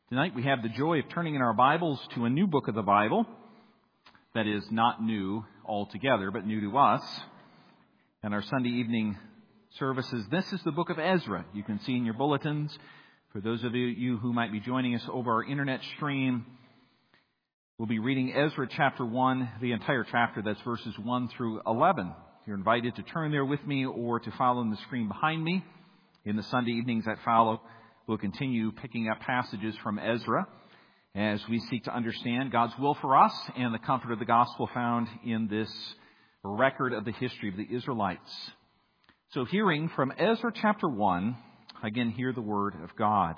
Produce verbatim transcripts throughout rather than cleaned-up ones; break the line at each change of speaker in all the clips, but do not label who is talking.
Tonight we have the joy of turning in our Bibles to a new book of the Bible that is not new altogether, but new to us. And our Sunday evening services, this is the book of Ezra. You can see in your bulletins. For those of you who might be joining us over our internet stream, we'll be reading Ezra chapter one, the entire chapter. That's verses one through eleven. You're invited to turn there with me or to follow on the screen behind me. In the Sunday evenings that follow, we'll continue picking up passages from Ezra as we seek to understand God's will for us and the comfort of the gospel found in this record of the history of the Israelites. So hearing from Ezra chapter one, again hear the word of God.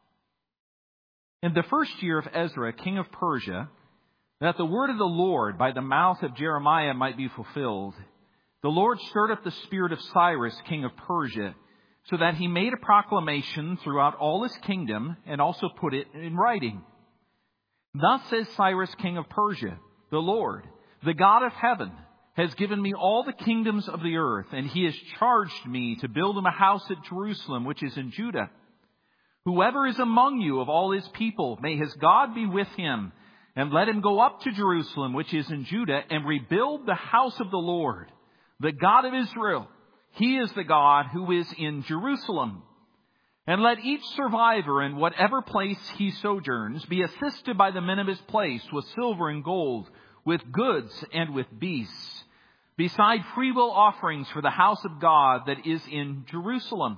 In the first year of Ezra, king of Persia, that the word of the Lord by the mouth of Jeremiah might be fulfilled, the Lord stirred up the spirit of Cyrus, king of Persia, so that he made a proclamation throughout all his kingdom and also put it in writing. Thus says Cyrus, king of Persia, the Lord, the God of heaven, has given me all the kingdoms of the earth, and he has charged me to build him a house at Jerusalem, which is in Judah. Whoever is among you of all his people, may his God be with him, and let him go up to Jerusalem, which is in Judah, and rebuild the house of the Lord, the God of Israel. He is the God who is in Jerusalem. And let each survivor in whatever place he sojourns be assisted by the men of his place with silver and gold, with goods and with beasts, beside freewill offerings for the house of God that is in Jerusalem.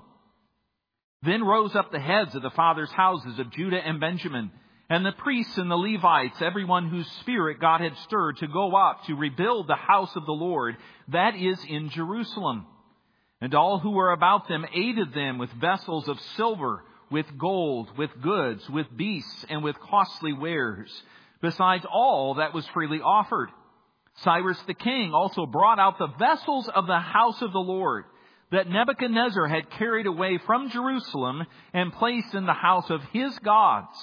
Then rose up the heads of the fathers' houses of Judah and Benjamin, and the priests and the Levites, everyone whose spirit God had stirred to go up to rebuild the house of the Lord that is in Jerusalem. And all who were about them aided them with vessels of silver, with gold, with goods, with beasts, and with costly wares, besides all that was freely offered. Cyrus the king also brought out the vessels of the house of the Lord that Nebuchadnezzar had carried away from Jerusalem and placed in the house of his gods.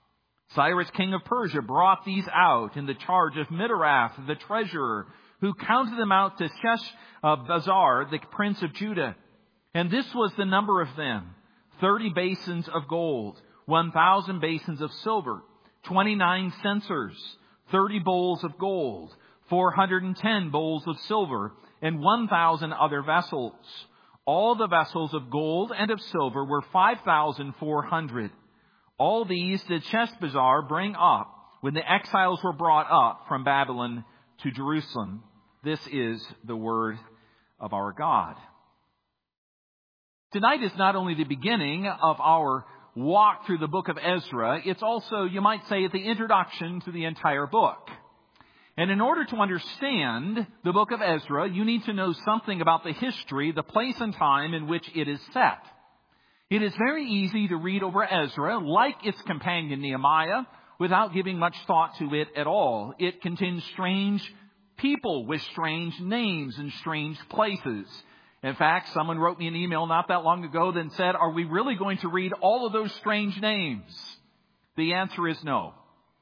Cyrus king of Persia brought these out in the charge of Midorath the treasurer, who counted them out to Sheshbazzar, the prince of Judah. And this was the number of them: thirty basins of gold, one thousand basins of silver, twenty-nine censers, thirty bowls of gold, four hundred and ten bowls of silver, and one thousand other vessels. All the vessels of gold and of silver were five thousand four hundred. All these did Sheshbazzar bring up when the exiles were brought up from Babylon to Jerusalem. This is the word of our God. Tonight is not only the beginning of our walk through the book of Ezra, it's also, you might say, the introduction to the entire book. And in order to understand the book of Ezra, you need to know something about the history, the place and time in which it is set. It is very easy to read over Ezra, like its companion Nehemiah, without giving much thought to it at all. It contains strange people with strange names and strange places. In fact, someone wrote me an email not that long ago that said, are we really going to read all of those strange names? The answer is no.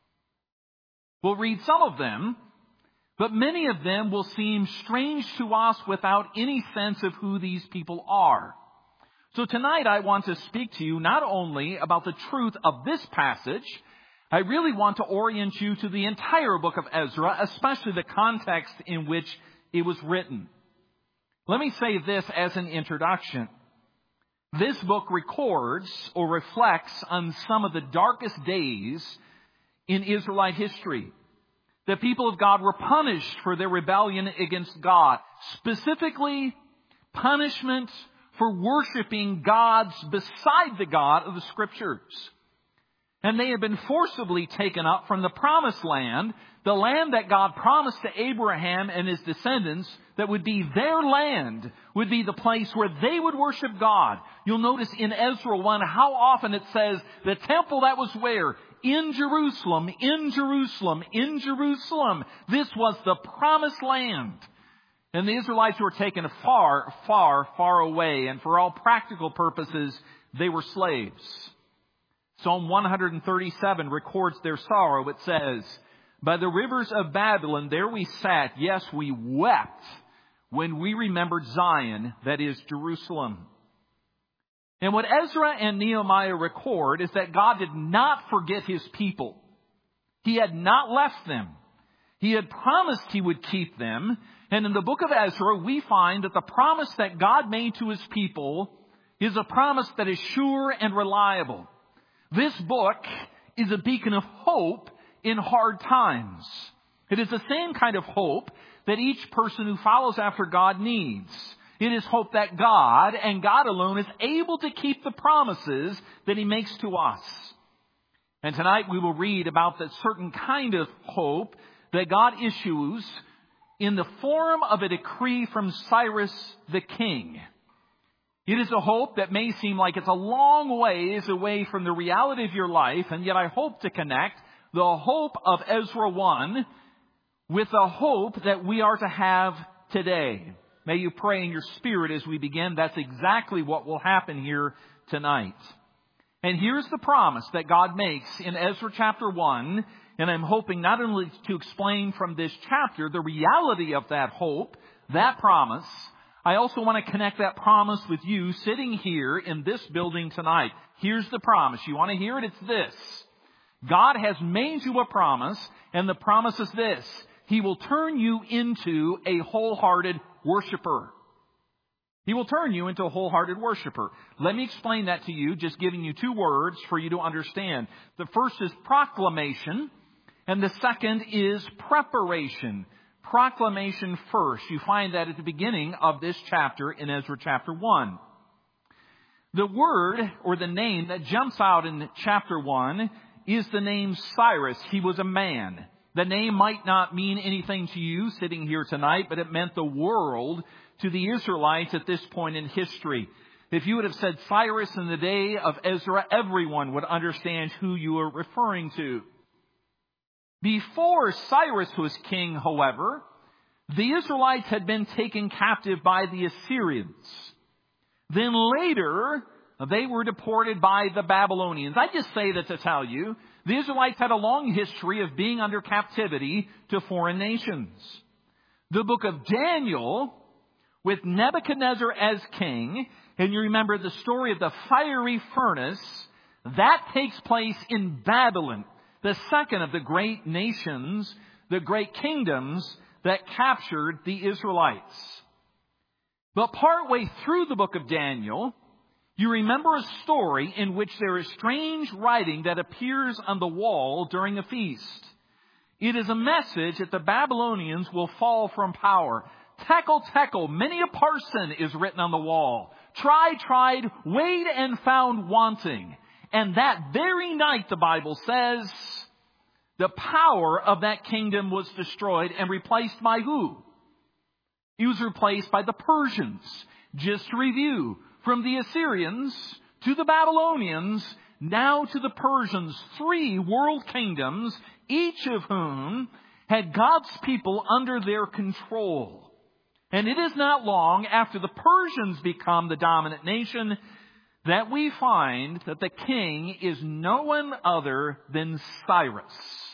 We'll read some of them, but many of them will seem strange to us without any sense of who these people are. So tonight I want to speak to you not only about the truth of this passage, I really want to orient you to the entire book of Ezra, especially the context in which it was written. Let me say this as an introduction. This book records or reflects on some of the darkest days in Israelite history. The people of God were punished for their rebellion against God. Specifically, punishment for worshiping gods beside the God of the Scriptures. And they had been forcibly taken up from the promised land, the land that God promised to Abraham and his descendants that would be their land, would be the place where they would worship God. You'll notice in Ezra one how often it says the temple that was where? In Jerusalem, in Jerusalem, in Jerusalem. This was the promised land. And the Israelites were taken far, far, far away. And for all practical purposes, they were slaves. Psalm one thirty-seven records their sorrow. It says, by the rivers of Babylon, there we sat. Yes, we wept when we remembered Zion, that is Jerusalem. And what Ezra and Nehemiah record is that God did not forget His people. He had not left them. He had promised He would keep them. And in the book of Ezra, we find that the promise that God made to His people is a promise that is sure and reliable. This book is a beacon of hope in hard times. It is the same kind of hope that each person who follows after God needs. It is hope that God and God alone is able to keep the promises that He makes to us. And tonight we will read about that certain kind of hope that God issues in the form of a decree from Cyrus the king. It is a hope that may seem like it's a long ways away from the reality of your life, and yet I hope to connect the hope of Ezra one with the hope that we are to have today. May you pray in your spirit as we begin. That's exactly what will happen here tonight. And here's the promise that God makes in Ezra chapter one. And I'm hoping not only to explain from this chapter the reality of that hope, that promise, I also want to connect that promise with you sitting here in this building tonight. Here's the promise. You want to hear it? It's this. God has made you a promise, and the promise is this. He will turn you into a wholehearted worshiper. He will turn you into a wholehearted worshiper. Let me explain that to you, just giving you two words for you to understand. The first is proclamation, and the second is preparation. Proclamation first. You find that at the beginning of this chapter in Ezra chapter one. The word or the name that jumps out in chapter one is the name Cyrus. He was a man. The name might not mean anything to you sitting here tonight, but it meant the world to the Israelites at this point in history. If you would have said Cyrus in the day of Ezra, everyone would understand who you are referring to. Before Cyrus was king, however, the Israelites had been taken captive by the Assyrians. Then later, they were deported by the Babylonians. I just say that to tell you, the Israelites had a long history of being under captivity to foreign nations. The book of Daniel, with Nebuchadnezzar as king, and you remember the story of the fiery furnace, that takes place in Babylon, the second of the great nations, the great kingdoms that captured the Israelites. But partway through the book of Daniel, you remember a story in which there is strange writing that appears on the wall during a feast. It is a message that the Babylonians will fall from power. Tekel, tekel, many a parson is written on the wall. Tried, tried, weighed and found wanting. And that very night, the Bible says, the power of that kingdom was destroyed and replaced by who? It was replaced by the Persians. Just to review, from the Assyrians to the Babylonians, now to the Persians, three world kingdoms, each of whom had God's people under their control. And it is not long after the Persians become the dominant nation that we find that the king is no one other than Cyrus.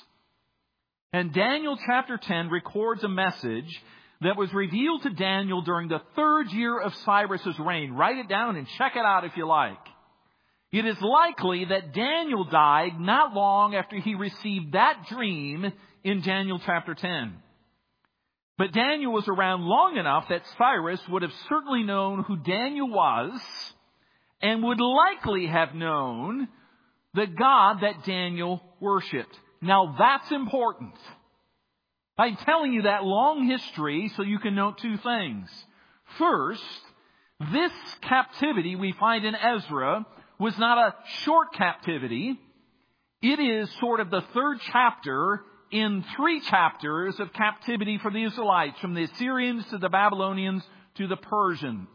And Daniel chapter ten records a message that was revealed to Daniel during the third year of Cyrus's reign. Write it down and check it out if you like. It is likely that Daniel died not long after he received that dream in Daniel chapter ten. But Daniel was around long enough that Cyrus would have certainly known who Daniel was and would likely have known the God that Daniel worshipped. Now that's important. I'm telling you that long history so you can note two things. First, this captivity we find in Ezra was not a short captivity. It is sort of the third chapter in three chapters of captivity for the Israelites, from the Assyrians to the Babylonians to the Persians.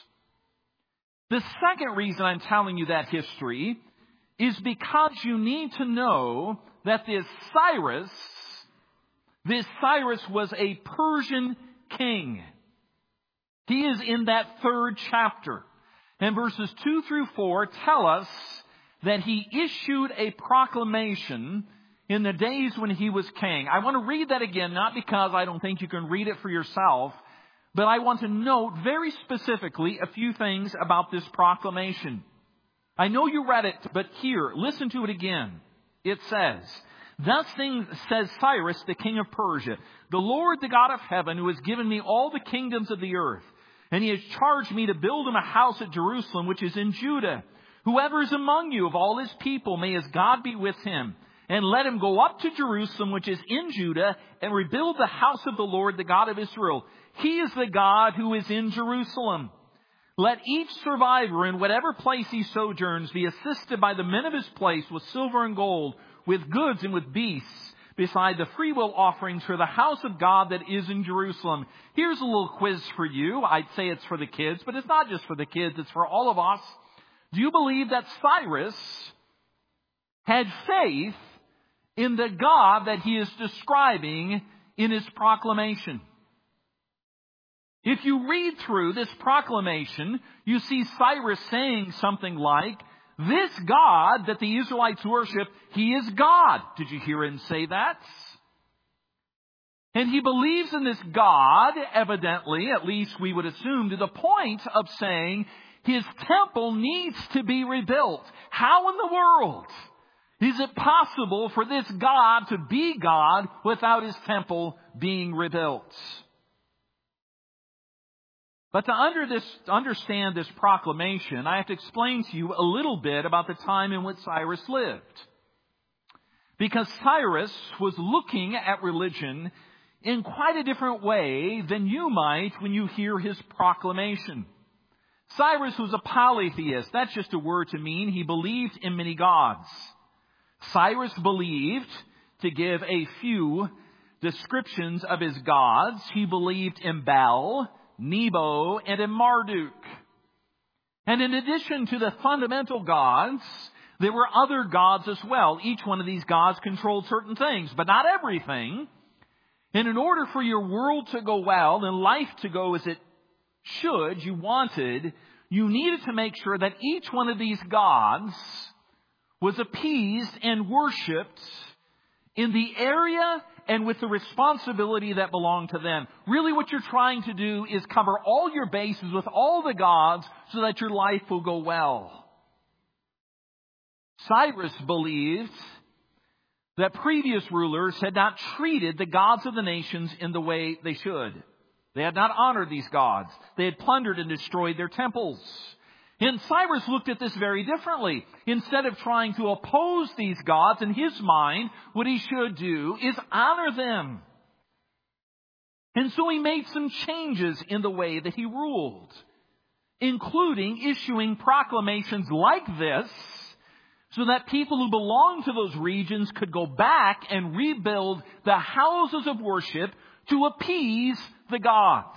The second reason I'm telling you that history is because you need to know that this Cyrus, this Cyrus was a Persian king. He is in that third chapter. And verses two through four tell us that he issued a proclamation in the days when he was king. I want to read that again, not because I don't think you can read it for yourself, but I want to note very specifically a few things about this proclamation. I know you read it, but here, listen to it again. It says, "Thus things says Cyrus, the king of Persia, the Lord, the God of heaven, who has given me all the kingdoms of the earth. And he has charged me to build him a house at Jerusalem, which is in Judah. Whoever is among you of all his people, may his God be with him. And let him go up to Jerusalem, which is in Judah, and rebuild the house of the Lord, the God of Israel. He is the God who is in Jerusalem. Let each survivor in whatever place he sojourns be assisted by the men of his place with silver and gold, with goods and with beasts, beside the freewill offerings for the house of God that is in Jerusalem." Here's a little quiz for you. I'd say it's for the kids, but it's not just for the kids. It's for all of us. Do you believe that Cyrus had faith in the God that he is describing in his proclamation? If you read through this proclamation, you see Cyrus saying something like, "This God that the Israelites worship, he is God." Did you hear him say that? And he believes in this God, evidently, at least we would assume, to the point of saying his temple needs to be rebuilt. How in the world is it possible for this God to be God without his temple being rebuilt? But to under this, understand this proclamation, I have to explain to you a little bit about the time in which Cyrus lived. Because Cyrus was looking at religion in quite a different way than you might when you hear his proclamation. Cyrus was a polytheist. That's just a word to mean he believed in many gods. Cyrus believed, to give a few descriptions of his gods, he believed in Baal, Nebo, and in Marduk. And in addition to the fundamental gods, there were other gods as well. Each one of these gods controlled certain things, but not everything. And in order for your world to go well and life to go as it should, you wanted, you needed to make sure that each one of these gods was appeased and worshipped in the area and with the responsibility that belonged to them. Really what you're trying to do is cover all your bases with all the gods so that your life will go well. Cyrus believed that previous rulers had not treated the gods of the nations in the way they should. They had not honored these gods. They had plundered and destroyed their temples. And Cyrus looked at this very differently. Instead of trying to oppose these gods, in his mind, what he should do is honor them. And so he made some changes in the way that he ruled, including issuing proclamations like this, so that people who belonged to those regions could go back and rebuild the houses of worship to appease the gods.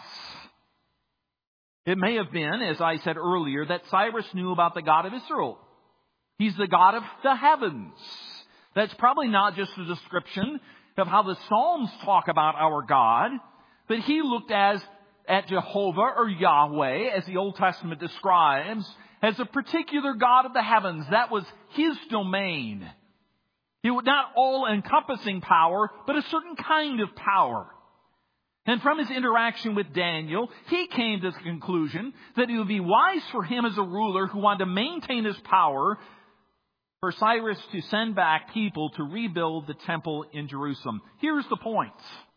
It may have been, as I said earlier, that Cyrus knew about the God of Israel. He's the God of the heavens. That's probably not just a description of how the Psalms talk about our God, but he looked as at Jehovah or Yahweh, as the Old Testament describes, as a particular God of the heavens. That was his domain. It was not all-encompassing power, but a certain kind of power. And from his interaction with Daniel, he came to the conclusion that it would be wise for him as a ruler who wanted to maintain his power for Cyrus to send back people to rebuild the temple in Jerusalem. Here's the point.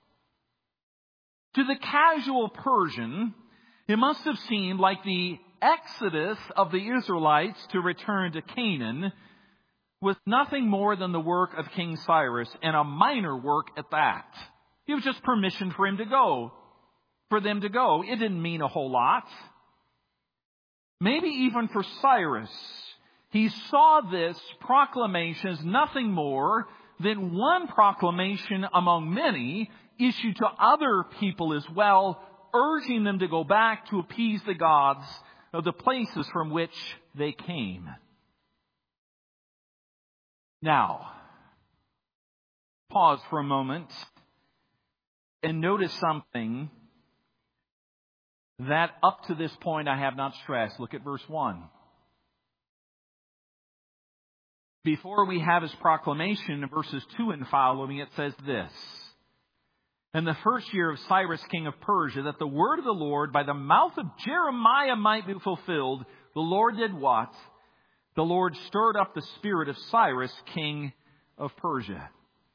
To the casual Persian, it must have seemed like the exodus of the Israelites to return to Canaan was nothing more than the work of King Cyrus, and a minor work at that. It was just permission for him to go, for them to go. It didn't mean a whole lot. Maybe even for Cyrus, he saw this proclamation as nothing more than one proclamation among many issued to other people as well, urging them to go back to appease the gods of the places from which they came. Now, pause for a moment and notice something that up to this point I have not stressed. Look at verse one. Before we have his proclamation in verses two and following, it says this: "In the first year of Cyrus, king of Persia, that the word of the Lord by the mouth of Jeremiah might be fulfilled, the Lord did what? the Lord stirred up the spirit of Cyrus, king of Persia.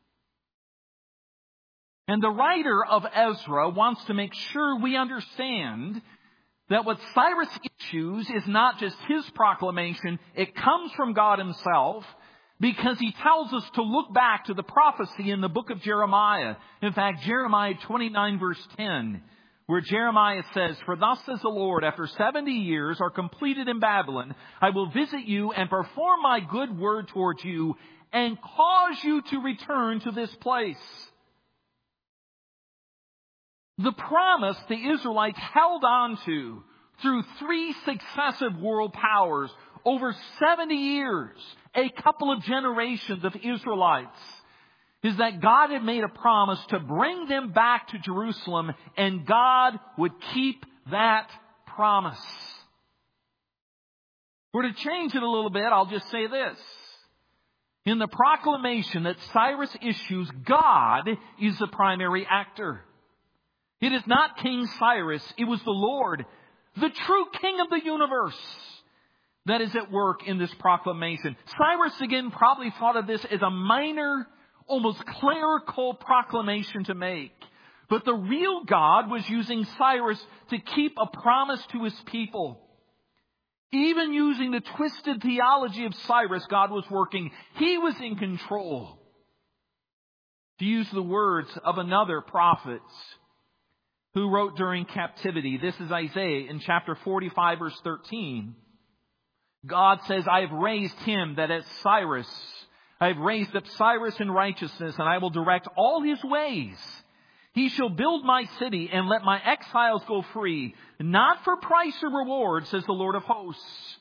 And the writer of Ezra wants to make sure we understand that what Cyrus issues is not just his proclamation, it comes from God himself, because he tells us to look back to the prophecy in the book of Jeremiah. In fact, Jeremiah twenty-nine verse ten, where Jeremiah says, "For thus says the Lord, after seventy years are completed in Babylon, I will visit you and perform my good word towards you and cause you to return to this place." The promise the Israelites held on to through three successive world powers over seventy years, a couple of generations of Israelites, is that God had made a promise to bring them back to Jerusalem, and God would keep that promise. Or to change it a little bit, I'll just say this. In the proclamation that Cyrus issues, God is the primary actor. It is not King Cyrus, it was the Lord, the true King of the universe, that is at work in this proclamation. Cyrus, again, probably thought of this as a minor, almost clerical proclamation to make. But the real God was using Cyrus to keep a promise to his people. Even using the twisted theology of Cyrus, God was working. He was in control. To use the words of another prophet who wrote during captivity, this is Isaiah in chapter forty-five, verse thirteen. God says, "I have raised him," that is Cyrus. "I have raised up Cyrus in righteousness, and I will direct all his ways. He shall build my city and let my exiles go free, not for price or reward, says the Lord of hosts."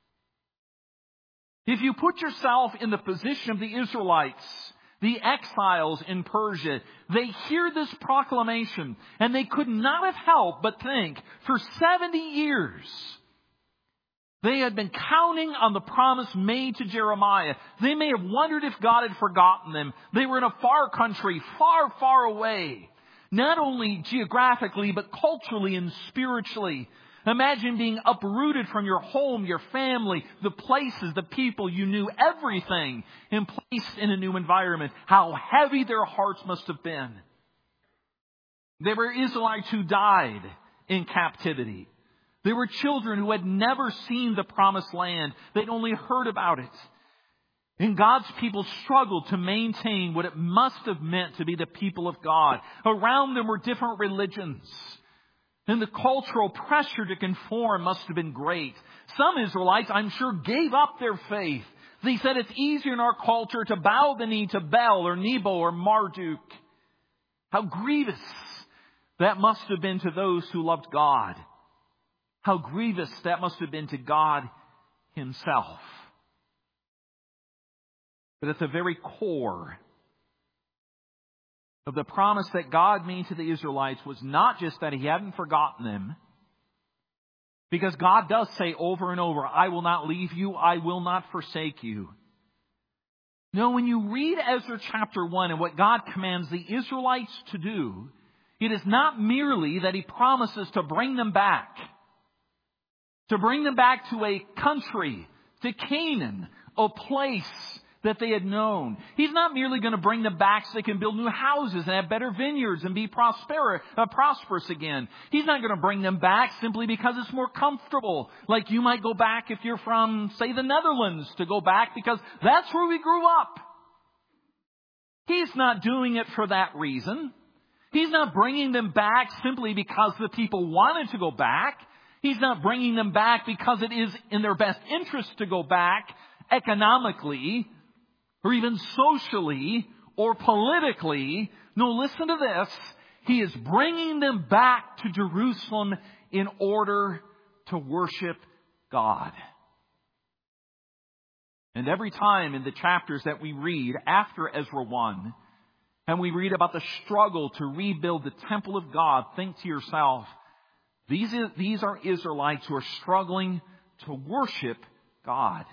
If you put yourself in the position of the Israelites, the exiles in Persia, they hear this proclamation, and they could not have helped but think, for seventy years, they had been counting on the promise made to Jeremiah. They may have wondered if God had forgotten them. They were in a far country, far, far away. Not only geographically, but culturally and spiritually. Imagine being uprooted from your home, your family, the places, the people you knew, everything, and placed in a new environment. How heavy their hearts must have been. There were Israelites who died in captivity. There were children who had never seen the promised land. They'd only heard about it. And God's people struggled to maintain what it must have meant to be the people of God. Around them were different religions. And the cultural pressure to conform must have been great. Some Israelites, I'm sure, gave up their faith. They said it's easier in our culture to bow the knee to Bel or Nebo or Marduk. How grievous that must have been to those who loved God. How grievous that must have been to God himself. But at the very core of the promise that God made to the Israelites was not just that he hadn't forgotten them, because God does say over and over, "I will not leave you, I will not forsake you." No, when you read Ezra chapter one and what God commands the Israelites to do, it is not merely that he promises to bring them back, to bring them back to a country, to Canaan, a place that they had known. He's not merely going to bring them back so they can build new houses and have better vineyards and be prosper, uh, prosperous again. He's not going to bring them back simply because it's more comfortable. Like you might go back if you're from, say, the Netherlands, to go back because that's where we grew up. He's not doing it for that reason. He's not bringing them back simply because the people wanted to go back. He's not bringing them back because it is in their best interest to go back economically, or even socially, or politically. No, listen to this. He is bringing them back to Jerusalem in order to worship God. And every time in the chapters that we read after Ezra one, and we read about the struggle to rebuild the temple of God, think to yourself, these, these are Israelites who are struggling to worship God.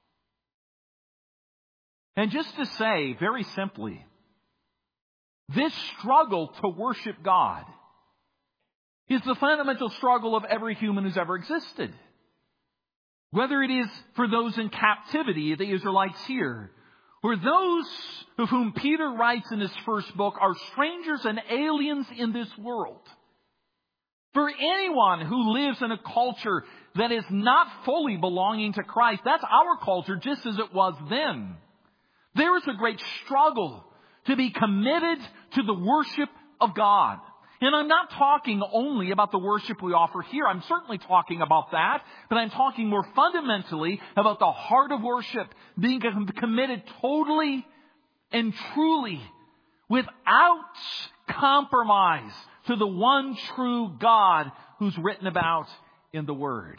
And just to say, very simply, this struggle to worship God is the fundamental struggle of every human who's ever existed. Whether it is for those in captivity, the Israelites here, or those of whom Peter writes in his first book are strangers and aliens in this world. For anyone who lives in a culture that is not fully belonging to Christ, that's our culture just as it was then. There is a great struggle to be committed to the worship of God. And I'm not talking only about the worship we offer here. I'm certainly talking about that. But I'm talking more fundamentally about the heart of worship, being committed totally and truly without compromise to the one true God who's written about in the Word.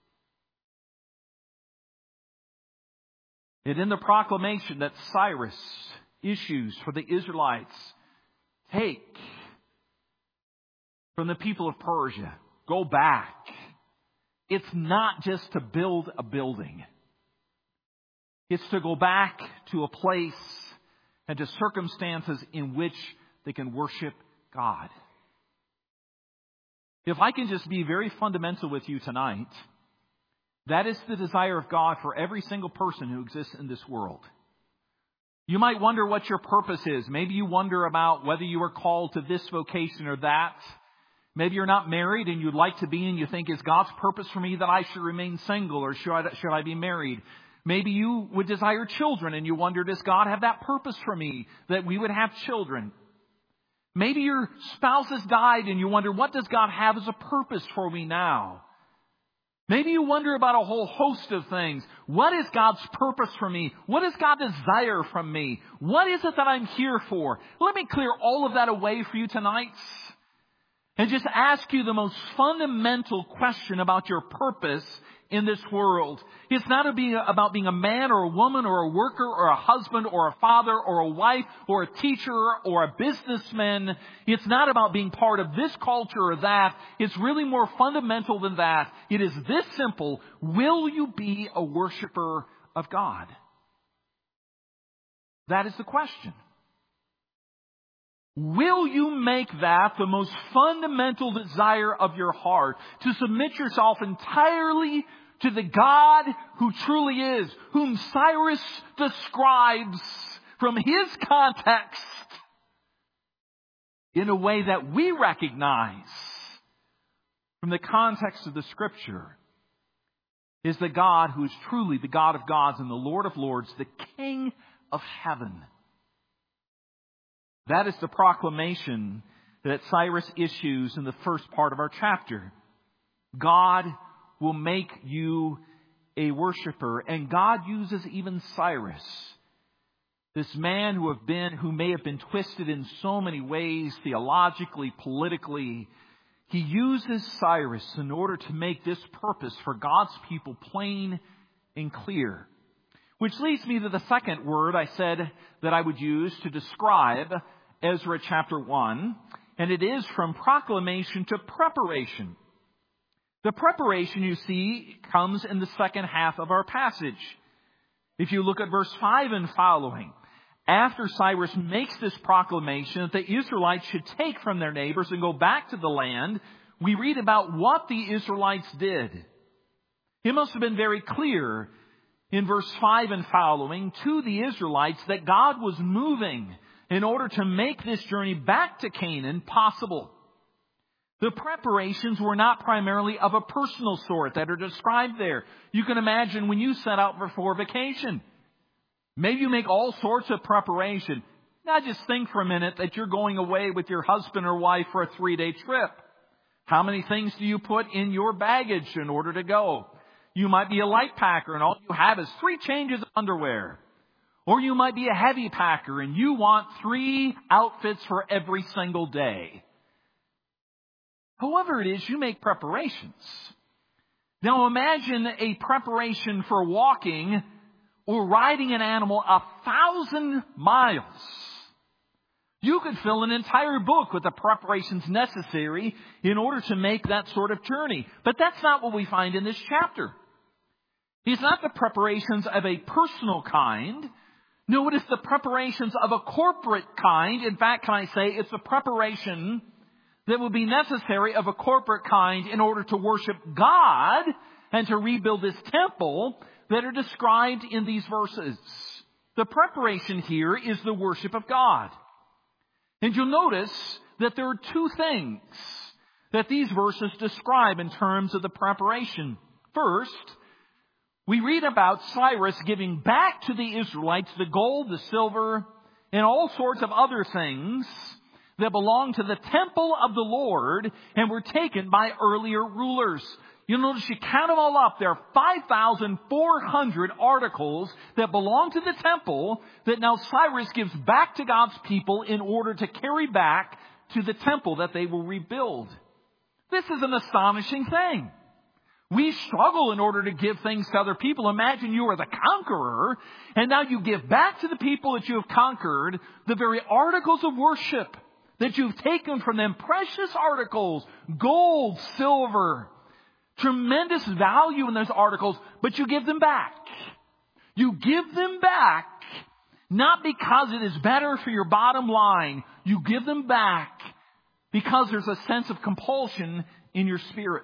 And in the proclamation that Cyrus issues for the Israelites, take from the people of Persia, go back. It's not just to build a building. It's to go back to a place and to circumstances in which they can worship God. If I can just be very fundamental with you tonight, that is the desire of God for every single person who exists in this world. You might wonder what your purpose is. Maybe you wonder about whether you are called to this vocation or that. Maybe you're not married and you'd like to be, and you think, is God's purpose for me that I should remain single, or should I, should I be married? Maybe you would desire children and you wonder, does God have that purpose for me, that we would have children? Maybe your spouse has died and you wonder, what does God have as a purpose for me now? Maybe you wonder about a whole host of things. What is God's purpose for me? What does God desire from me? What is it that I'm here for? Let me clear all of that away for you tonight and just ask you the most fundamental question about your purpose in this world. It's not about being a man or a woman or a worker or a husband or a father or a wife or a teacher or a businessman. It's not about being part of this culture or that. It's really more fundamental than that. It is this simple. Will you be a worshiper of God? That is the question. Will you make that the most fundamental desire of your heart, to submit yourself entirely to the God who truly is, whom Cyrus describes from his context in a way that we recognize from the context of the Scripture, is the God who is truly the God of gods and the Lord of lords, the King of heaven. That is the proclamation that Cyrus issues in the first part of our chapter. God will make you a worshiper. And God uses even Cyrus, this man who have been, who may have been twisted in so many ways, theologically, politically. He uses Cyrus in order to make this purpose for God's people plain and clear. Which leads me to the second word I said that I would use to describe Ezra chapter one, and it is from proclamation to preparation. The preparation, you see, comes in the second half of our passage. If you look at verse five and following, after Cyrus makes this proclamation that the Israelites should take from their neighbors and go back to the land, we read about what the Israelites did. It must have been very clear in verse five and following to the Israelites that God was moving in order to make this journey back to Canaan possible. The preparations were not primarily of a personal sort that are described there. You can imagine when you set out for vacation. Maybe you make all sorts of preparation. Now just think for a minute that you're going away with your husband or wife for a three-day trip. How many things do you put in your baggage in order to go? You might be a light packer and all you have is three changes of underwear. Or you might be a heavy packer and you want three outfits for every single day. However it is, you make preparations. Now imagine a preparation for walking or riding an animal a thousand miles. You could fill an entire book with the preparations necessary in order to make that sort of journey. But that's not what we find in this chapter. It's not the preparations of a personal kind. No, it is the preparations of a corporate kind. In fact, can I say it's a preparation that would be necessary of a corporate kind in order to worship God and to rebuild this temple that are described in these verses. The preparation here is the worship of God. And you'll notice that there are two things that these verses describe in terms of the preparation. First, we read about Cyrus giving back to the Israelites the gold, the silver, and all sorts of other things that belonged to the temple of the Lord and were taken by earlier rulers. You'll notice you count them all up. There are five thousand four hundred articles that belong to the temple that now Cyrus gives back to God's people in order to carry back to the temple that they will rebuild. This is an astonishing thing. We struggle in order to give things to other people. Imagine you are the conqueror, and now you give back to the people that you have conquered the very articles of worship that you've taken from them. Precious articles, gold, silver, tremendous value in those articles, but you give them back. You give them back not because it is better for your bottom line. You give them back because there's a sense of compulsion in your spirit.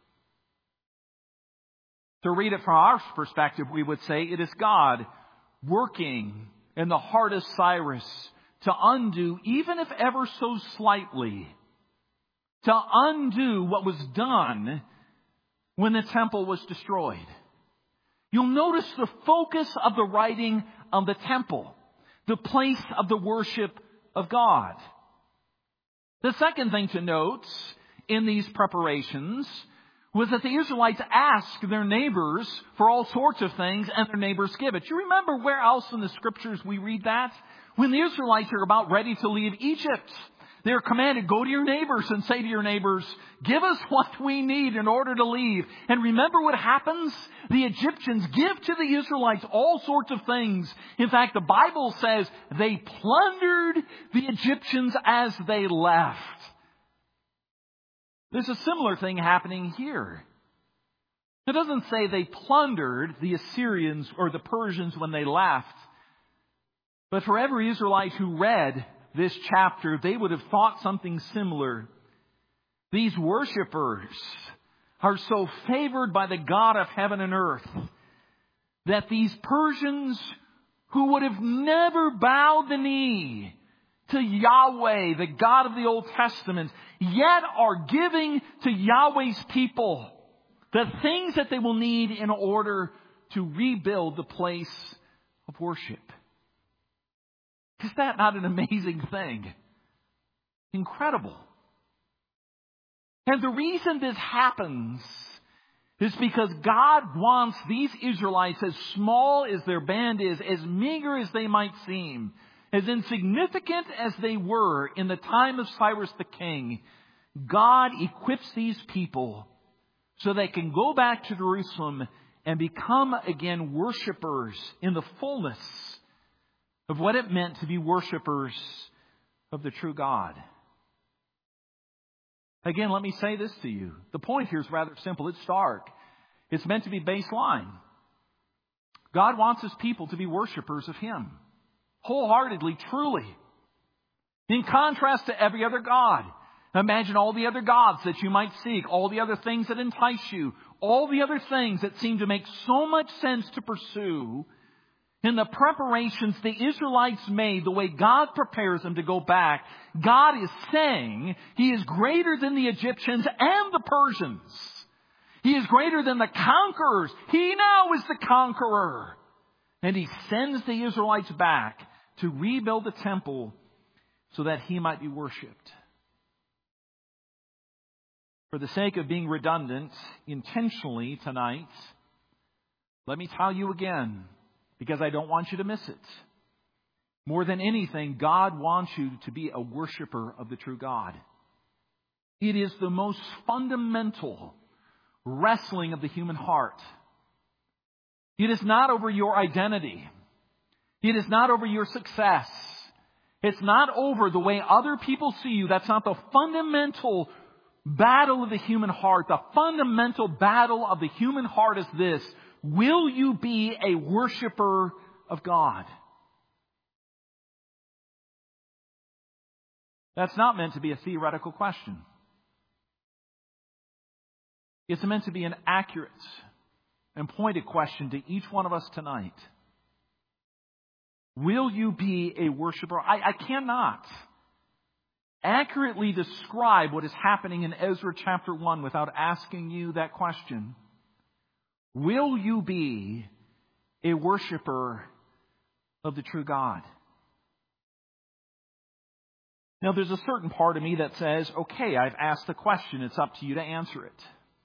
To read it from our perspective, we would say it is God working in the heart of Cyrus to undo, even if ever so slightly, to undo what was done when the temple was destroyed. You'll notice the focus of the writing on the temple, the place of the worship of God. The second thing to note in these preparations was that the Israelites asked their neighbors for all sorts of things, and their neighbors give it. You remember where else in the Scriptures we read that? When the Israelites are about ready to leave Egypt, they are commanded, go to your neighbors and say to your neighbors, give us what we need in order to leave. And remember what happens? The Egyptians give to the Israelites all sorts of things. In fact, the Bible says they plundered the Egyptians as they left. There's a similar thing happening here. It doesn't say they plundered the Assyrians or the Persians when they left. But for every Israelite who read this chapter, they would have thought something similar. These worshipers are so favored by the God of heaven and earth that these Persians who would have never bowed the knee to Yahweh, the God of the Old Testament, yet are giving to Yahweh's people the things that they will need in order to rebuild the place of worship. Is that not an amazing thing? Incredible. And the reason this happens is because God wants these Israelites, as small as their band is, as meager as they might seem, as insignificant as they were in the time of Cyrus the king, God equips these people so they can go back to Jerusalem and become again worshipers in the fullness of what it meant to be worshipers of the true God. Again, let me say this to you. The point here is rather simple. It's stark. It's meant to be baseline. God wants His people to be worshipers of Him. Wholeheartedly, truly. In contrast to every other god. Imagine all the other gods that you might seek, all the other things that entice you, all the other things that seem to make so much sense to pursue. In the preparations the Israelites made, the way God prepares them to go back, God is saying He is greater than the Egyptians and the Persians. He is greater than the conquerors. He now is the conqueror. And He sends the Israelites back to rebuild the temple so that He might be worshipped. For the sake of being redundant, intentionally tonight, let me tell you again, because I don't want you to miss it. More than anything, God wants you to be a worshiper of the true God. It is the most fundamental wrestling of the human heart. It is not over your identity. It is not over your success. It's not over the way other people see you. That's not the fundamental battle of the human heart. The fundamental battle of the human heart is this: will you be a worshiper of God? That's not meant to be a theoretical question. It's meant to be an accurate and pointed question to each one of us tonight. Will you be a worshiper? I, I cannot accurately describe what is happening in Ezra chapter one without asking you that question. Will you be a worshiper of the true God? Now, there's a certain part of me that says, okay, I've asked the question. It's up to you to answer it.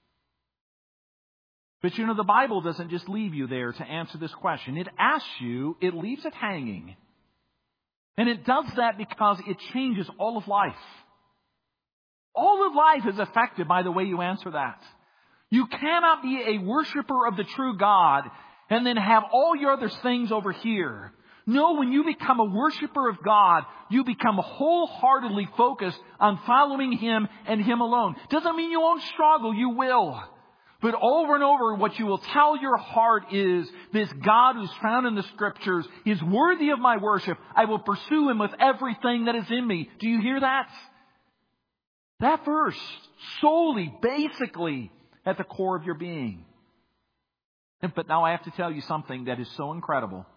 But you know, the Bible doesn't just leave you there to answer this question. It asks you, it leaves it hanging. And it does that because it changes all of life. All of life is affected by the way you answer that. You cannot be a worshiper of the true God and then have all your other things over here. No, when you become a worshiper of God, you become wholeheartedly focused on following Him and Him alone. Doesn't mean you won't struggle, you will. But over and over, what you will tell your heart is, this God who's found in the Scriptures is worthy of my worship. I will pursue Him with everything that is in me. Do you hear that? That verse, solely, basically, at the core of your being. But now I have to tell you something that is so incredible.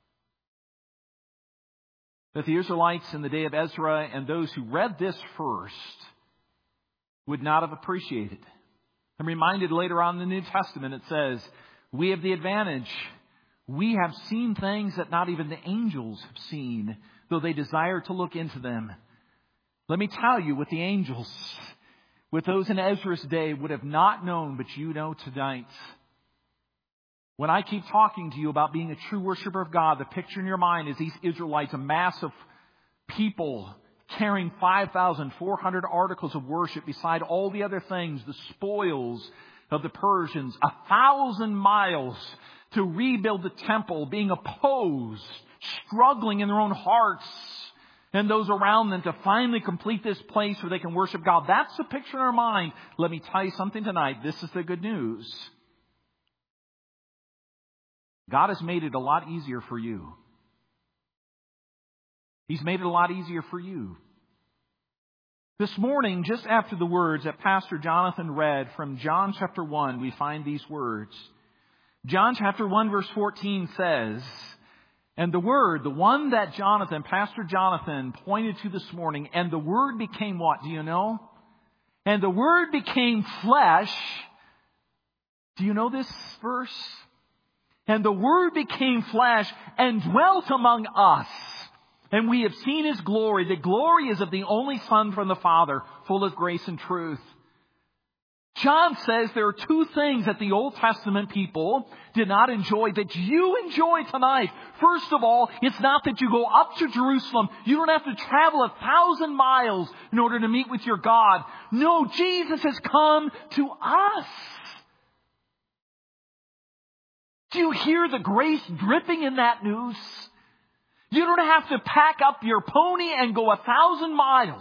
That the Israelites in the day of Ezra and those who read this first would not have appreciated. I'm reminded later on in the New Testament it says, we have the advantage. We have seen things that not even the angels have seen, though they desire to look into them. Let me tell you, with the angels, with those in Ezra's day, would have not known, but you know tonight. When I keep talking to you about being a true worshiper of God, the picture in your mind is these Israelites, a mass of people carrying five thousand four hundred articles of worship beside all the other things, the spoils of the Persians, a thousand miles to rebuild the temple, being opposed, struggling in their own hearts and those around them to finally complete this place where they can worship God. That's the picture in our mind. Let me tell you something tonight. This is the good news. God has made it a lot easier for you. He's made it a lot easier for you. This morning, just after the words that Pastor Jonathan read from John chapter one, we find these words. John chapter one verse fourteen says, and the Word, the one that Jonathan, Pastor Jonathan pointed to this morning, and the Word became what? Do you know? And the Word became flesh. Do you know this verse? And the Word became flesh and dwelt among us. And we have seen His glory. The glory is of the only Son from the Father, full of grace and truth. John says there are two things that the Old Testament people did not enjoy that you enjoy tonight. First of all, it's not that you go up to Jerusalem. You don't have to travel a thousand miles in order to meet with your God. No, Jesus has come to us. Do you hear the grace dripping in that news? You don't have to pack up your pony and go a thousand miles.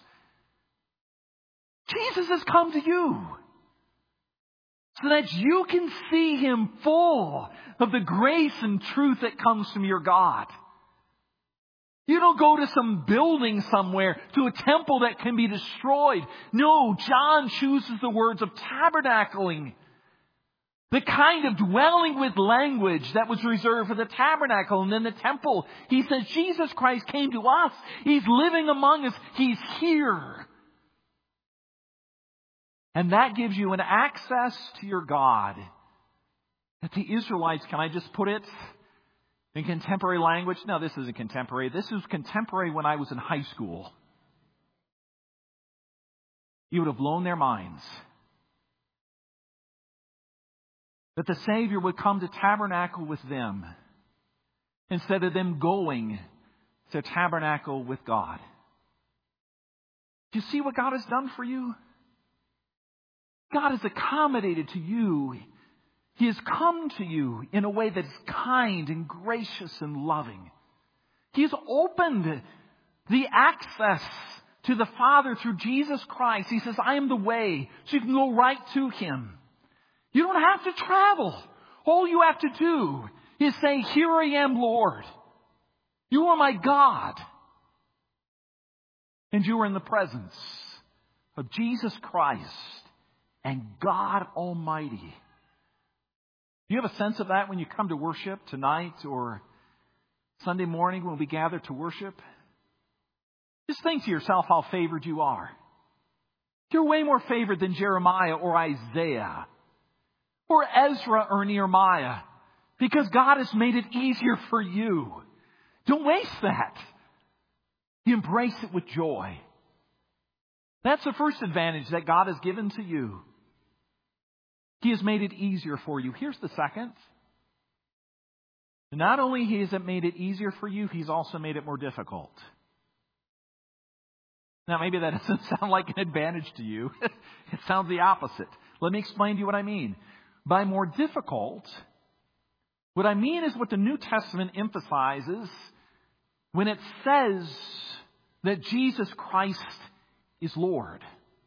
Jesus has come to you so that you can see Him full of the grace and truth that comes from your God. You don't go to some building somewhere, to a temple that can be destroyed. No, John chooses the words of tabernacling. The kind of dwelling with language that was reserved for the tabernacle and then the temple. He says Jesus Christ came to us. He's living among us. He's here. And that gives you an access to your God that the Israelites, can I just put it in contemporary language? No, this isn't contemporary. This is contemporary when I was in high school. You would have blown their minds. That the Savior would come to tabernacle with them instead of them going to tabernacle with God. Do you see what God has done for you? God has accommodated to you. He has come to you in a way that is kind and gracious and loving. He has opened the access to the Father through Jesus Christ. He says, I am the way, so you can go right to Him. You don't have to travel. All you have to do is say, here I am, Lord. You are my God. And you are in the presence of Jesus Christ and God Almighty. Do you have a sense of that when you come to worship tonight or Sunday morning when we gather to worship? Just think to yourself how favored you are. You're way more favored than Jeremiah or Isaiah or Ezra or Nehemiah because God has made it easier for you. Don't waste that. You embrace it with joy. That's the first advantage that God has given to you. He has made it easier for you. Here's the second. Not only has it made it easier for you, He's also made it more difficult. Now, maybe that doesn't sound like an advantage to you. It sounds the opposite. Let me explain to you what I mean. By more difficult, what I mean is what the New Testament emphasizes when it says that Jesus Christ is Lord.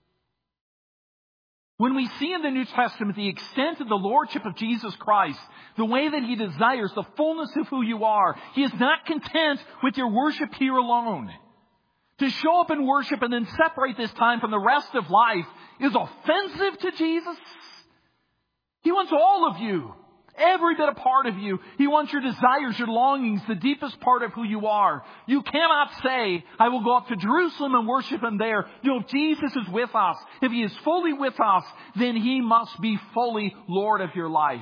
When we see in the New Testament the extent of the Lordship of Jesus Christ, the way that He desires the fullness of who you are, He is not content with your worship here alone. To show up and worship and then separate this time from the rest of life is offensive to Jesus. He wants all of you, every bit a part of you. He wants your desires, your longings, the deepest part of who you are. You cannot say, I will go up to Jerusalem and worship Him there. You know, if Jesus is with us, if He is fully with us, then He must be fully Lord of your life.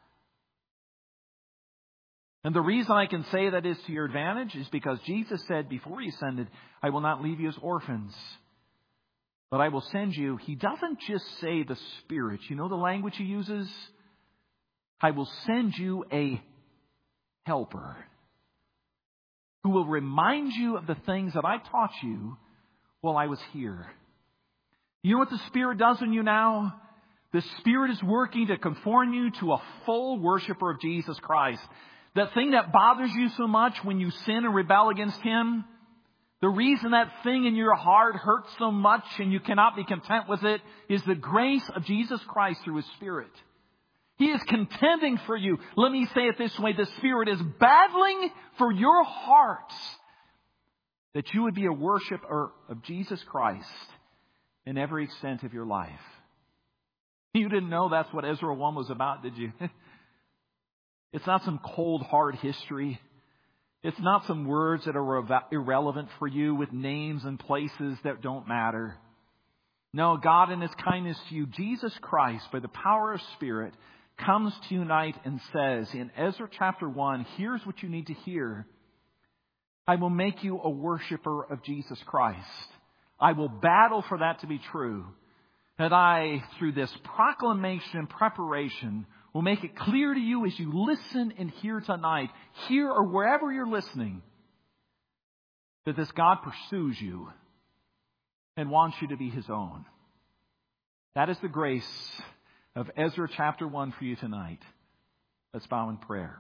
And the reason I can say that is to your advantage is because Jesus said before He ascended, I will not leave you as orphans, but I will send you. He doesn't just say the Spirit. You know the language He uses? I will send you a helper who will remind you of the things that I taught you while I was here. You know what the Spirit does in you now? The Spirit is working to conform you to a full worshiper of Jesus Christ. That thing that bothers you so much when you sin and rebel against Him, the reason that thing in your heart hurts so much and you cannot be content with it is the grace of Jesus Christ through His Spirit. He is contending for you. Let me say it this way. The Spirit is battling for your hearts that you would be a worshiper of Jesus Christ in every extent of your life. You didn't know that's what Ezra one was about, did you? It's not some cold, hard history. It's not some words that are irrelevant for you with names and places that don't matter. No, God in His kindness to you, Jesus Christ, by the power of Spirit, comes to you tonight and says in Ezra chapter one, here's what you need to hear. I will make you a worshiper of Jesus Christ. I will battle for that to be true. That I, through this proclamation and preparation, will make it clear to you as you listen and hear tonight, here or wherever you're listening, that this God pursues you and wants you to be His own. That is the grace of Ezra chapter one for you tonight. Let's bow in prayer.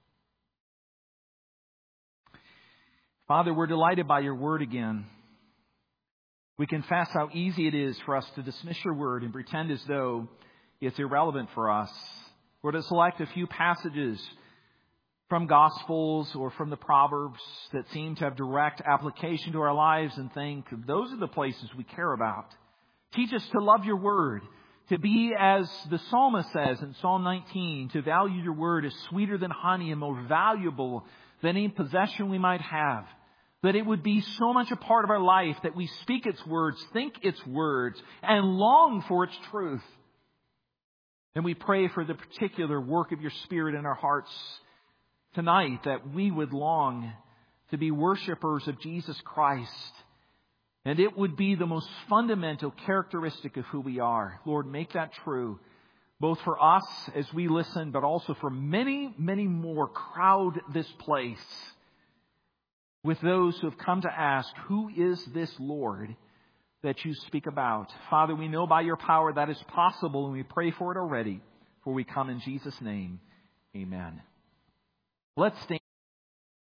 Father, we're delighted by your word again. We confess how easy it is for us to dismiss your word and pretend as though it's irrelevant for us, or to select a few passages from Gospels or from the Proverbs that seem to have direct application to our lives and think those are the places we care about. Teach us to love your word, to be, as the psalmist says in Psalm nineteen, to value your word as sweeter than honey and more valuable than any possession we might have. That it would be so much a part of our life that we speak its words, think its words, and long for its truth. And we pray for the particular work of your Spirit in our hearts tonight, that we would long to be worshipers of Jesus Christ. And it would be the most fundamental characteristic of who we are. Lord, make that true, both for us as we listen, but also for many, many more crowd this place with those who have come to ask, who is this Lord that you speak about? Father, we know by your power that is possible, and we pray for it already, for we come in Jesus' name. Amen. Let's stand.